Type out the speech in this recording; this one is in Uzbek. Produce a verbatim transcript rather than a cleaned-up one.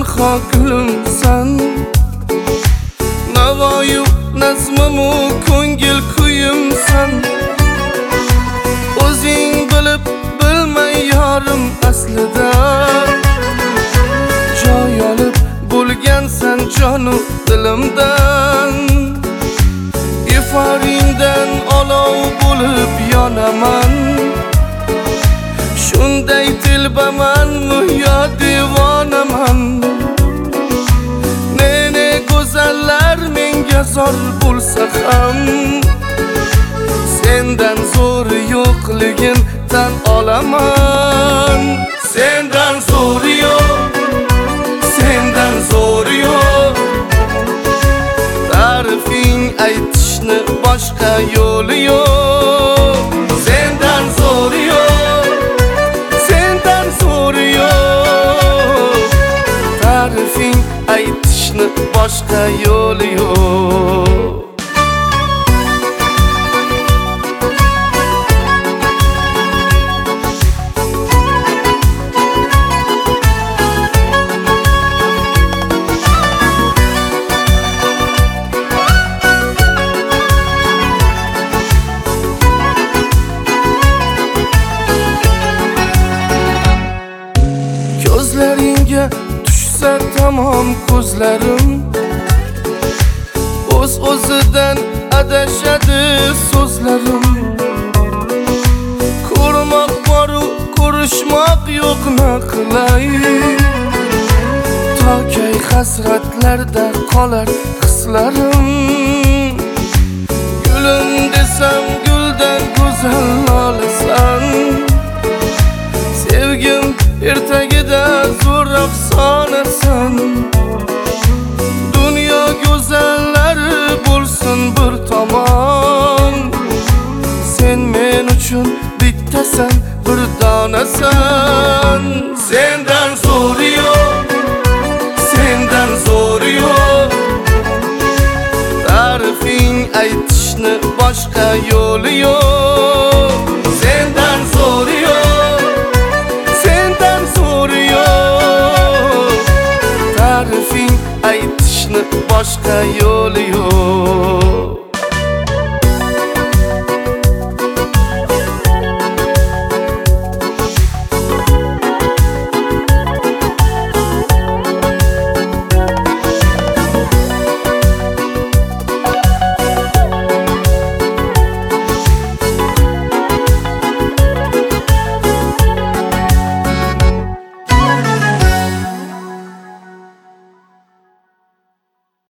tilxo gulumsan, navoyu nazmimu ko'ngil kuyimsan. O'zing bilib bilmay yorim aslida joy olib bo'lgansan jonu dilimdan. Iforingdan olov bo'lib yonaman, shunday tilbamanmi yo devonaman. Ne ne go'zallar menga zor bo'lsa ham, sendan zo'ri yo'qligin tan olaman. Sendan zo'ri yo'q, sendan zo'ri yo'q, ta'rifing aytishni boshqa yo'li yo'q. Sendan zo'ri yo'q, sendan zo'ri yo'q, ta'rifing aytishni boshqa yo'li yo'q. Ko'zlaringga tushsa tamom ko'zlarim, o'z o'zidan adashadi so'zlarim. Ko'rmoq boru ko'rishmoq yo'q, na qilay? Tokay hasratlarda qolar hislarim. Gulim desam guldan go'zal olasan, sevgim ertagida zo'r afsonasan. Dunyo go'zallari bo'lsin bir tomon, sen men uchun bittasan, bir donasan. Sendan zo'ri yo'q, sendan zo'ri yo'q, ta'rifing aytishni boshqa yo'li yo'q. Sendan zo'ri yo'q, sendan zo'ri yo'q, ta'rifing aytishni boshqa yo'li yo'q.